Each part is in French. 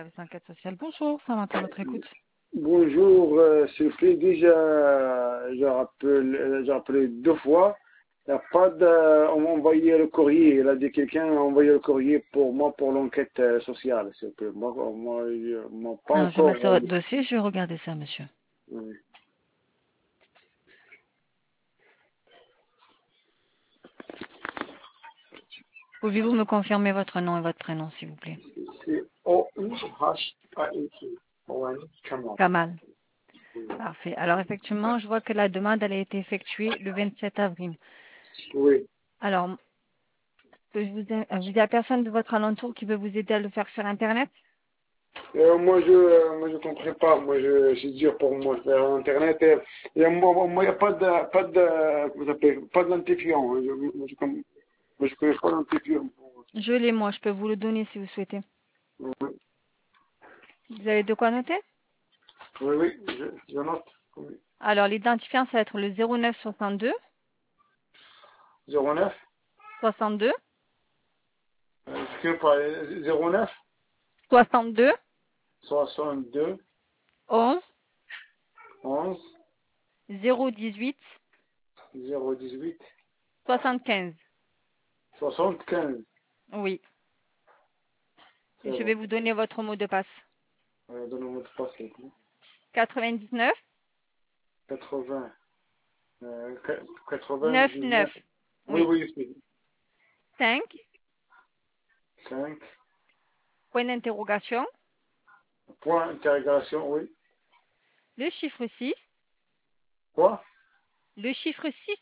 service d'enquête sociale. Bonjour, ça m'appelle votre écoute. Bonjour, s'il vous plaît, déjà, j'ai rappelé 2 fois. Il n'y a pas on m'a envoyé le courrier. Il a dit quelqu'un a envoyé le courrier pour moi pour l'enquête sociale, s'il vous plaît. Moi, il m'a pas Alors, je vais encore. mettre sur votre dossier, je vais regarder ça, monsieur. Oui. Pouvez-vous me confirmer votre nom et votre prénom, s'il vous plaît? C'est O-U-H-A-I-T. Owen Kamal. Kamal. Parfait. Alors, effectivement, je vois que la demande elle a été effectuée le 27 avril. Oui. Alors, vous avez personne de votre alentour qui veut vous aider à le faire sur Internet? Moi, je comprends pas. C'est dur pour moi faire Internet. Et moi, il n'y a comment ça s'appelle, pas d'identifiant. Moi, je connais pas l'identifiant. Je l'ai, moi. Je peux vous le donner si vous souhaitez. Oui, Vous avez de quoi noter? oui, je note. Oui. Alors, l'identifiant, ça va être le 09 62 09, 62 excusez pas, 09, 62 62, 11 11, 018 018, 75. 75. Oui. C'est Je bon. vais vous donner votre mot de passe. Donnez-moi votre passe, s'il vous plaît. 99 80, 99. 99. Oui, Oui. oui, c'est 5. 5. Point d'interrogation. Point d'interrogation, oui. Le chiffre 6. Quoi? Le chiffre 6.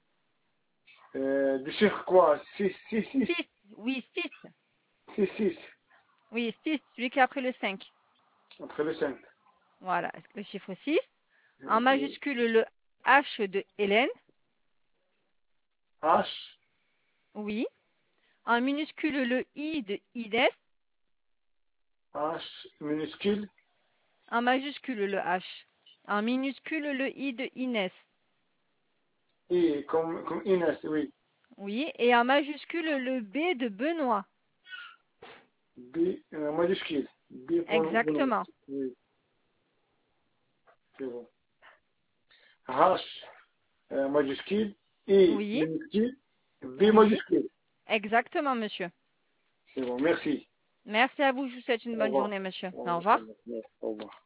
Du chiffre quoi? 6, 6, 6, 6. Oui, 6. 6, 6. Oui, 6. Celui qui est après le 5. Après le 5. Voilà. Le chiffre 6. En Ok. majuscule, le H de Hélène. H, Oui. En minuscule, le I de Inès. H minuscule. En majuscule, le H. En minuscule, le I de Inès. I, comme Inès, oui. Oui. Et en majuscule, le B de Benoît. B, majuscule. B pour Benoît. Exactement. Oui, c'est bon. H, majuscule. I, Oui. minuscule. B Oui. majuscule. Exactement, monsieur. C'est bon, merci. Merci à vous. Je vous souhaite une Au bonne revoir. journée, monsieur. Au Au revoir. revoir. Au revoir.